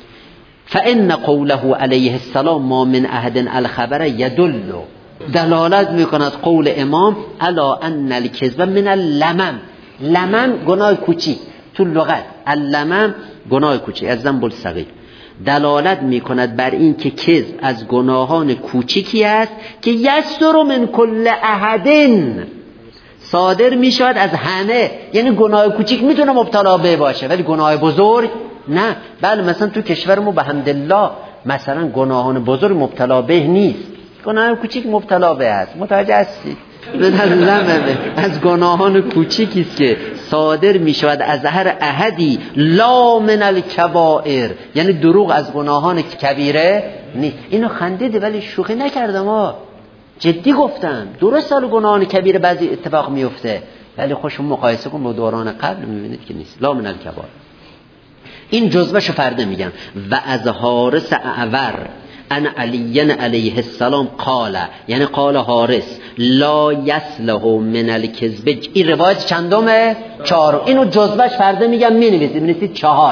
فان قوله علیه السلام ما من احد الخبر یدل، دلالت میکند قول امام علی ان الکذب من اللمم. لمم گناه کوچیک تو لغت، اللمم گناه کوچیک از ذنب الصغیر. دلالت میکند بر این که کذب از گناهان کوچیکی است که یستر من کل احدن، صادر میشود از همه. یعنی گناه کوچیک میتونه مبتلا به باشه ولی گناه بزرگ نه. بله مثلا تو کشورمون به حمدالله مثلا گناهان بزرگ مبتلا به نیست، گناه کوچیک مبتلا به است. متوجه هستید؟ از گناهان کوچیکی است که صادر می شود از هر احدی، لا من الکبائر، یعنی دروغ از گناهان کبیره نیست. اینو خندیده ولی شوخی نکردم جدی گفتم. درست سال گناهان کبیره بعضی اتفاق میفته ولی خوشم مقایسه کن با دوران قبل میبینید که نیست. لا من الکبائر. این جزوهشو فرده میگم. و از حارس اعور ان علی علیه السلام قال، یعنی قال حارس لا یصلح من الکذب. این روایت چندمه؟ 4. اینو جزوهش فرده میگم مینویسید 4.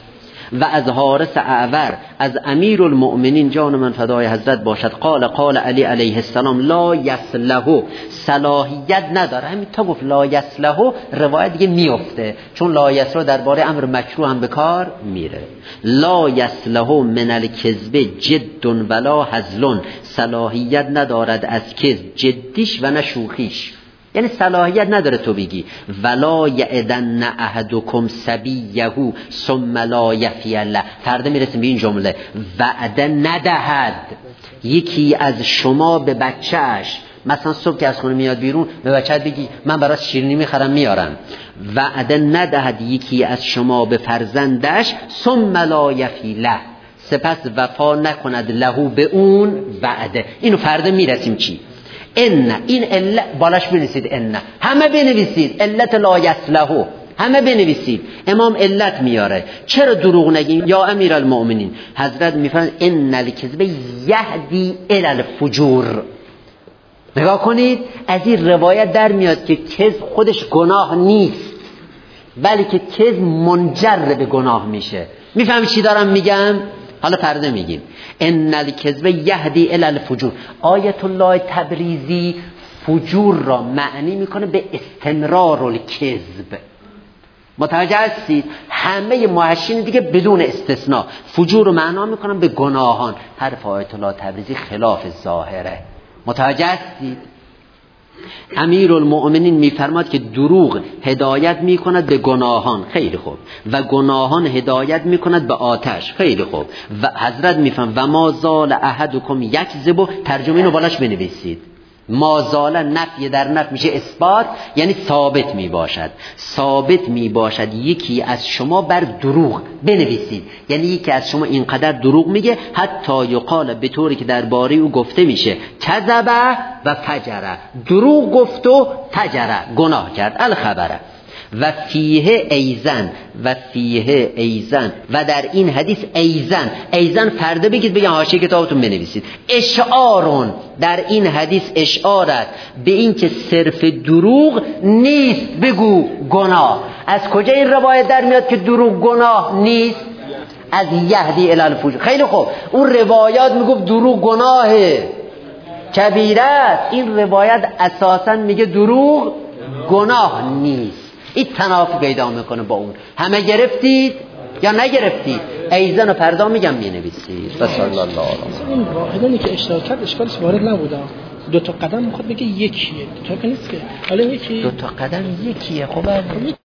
و از حارس اعور از امیر المؤمنین جان من فدای حضرت باشد قال علی علیه السلام لا یصلح، صلاحیت نداره. همین تا گفت لا یصلح روایت دیگه میفته، چون لا یصلح درباره امر مکروه هم به کار میره. لا یصلح من الکذب جد ولا هزل، صلاحیت ندارد از کذب جدیش و نه شوخیش. یعنی صلاحیت نداره تو بگی ولا یعدن احدکم سبیه ثم لا یفعل. فردا میرسیم به این جمله، وعده ندهد یکی از شما به بچهش. مثلا صبح که از خونه میاد بیرون به بچه‌ت بگی من برات شیرینی میخرم میارم. وعده ندهد یکی از شما به فرزندش ثم لا یفعل، سپس وفا نکند لهو به اون وعده. اینو فردا میرسیم چی؟ ان، این علت بالاش بنویسید، ان همه بنویسید، علت لا یصلح همه بنویسید. امام علت میاره چرا دروغ نگیم. یا امیر المؤمنین حضرت میفرمایند ان الکذب یهدی الی الفجور. نگاه کنید از این روایت در میاد که کذب خودش گناه نیست بلکه کذب منجر به گناه میشه. میفهمی چی دارم میگم؟ حالا فردا میگیم ان الکذب یهدی الی الفجور. آیت الله تبریزی فجور را معنی میکنه به استمرار الکذب. متوجه هستید؟ همه محشین دیگه بدون استثناء فجور رو معنا میکنن به گناهان. حرف آیت الله تبریزی خلاف ظاهره. متوجه هستید؟ امیر المؤمنین میفرماد که دروغ هدایت میکند به گناهان، خیلی خوب، و گناهان هدایت میکند به آتش، خیلی خوب. و حضرت میفرماد و ما زال احدکم یکذب. ترجمه اینو بالاش بنویسید. ما زال نفی در نفی میشه اثبات، یعنی ثابت میباشد. ثابت میباشد یکی از شما بر دروغ. بنویسید یعنی یکی از شما اینقدر دروغ میگه حتی یقال، به طوری که درباره او گفته میشه کذب و فجر، دروغ گفت و فجر گناه کرد. الخبره و فیه ایزن و فیه ایزن، و در این حدیث ایزن فرده بگید بگم حاشیه کتابتون بنویسید. اشعارون، در این حدیث اشعارت به این که صرف دروغ نیست بگو گناه. از کجا این روایت در میاد که دروغ گناه نیست؟ از یهدی الی الفجور. خیلی خوب، اون روایات میگفت دروغ گناه کبیره است، این روایت اساسا میگه دروغ گناه نیست. این تنافی پیدا میکنه با اون. همه گرفتید یا نگرفتید؟ ایزن و فردا میگم مینویسید. و صلی الله علیه و این واحدانی که اشتراک کرد اشکالش وارد نبوده. 2 قدم میخواد بگه یکیه، 2 تا نیست که. حالا یکی 2 قدم یکیه. خب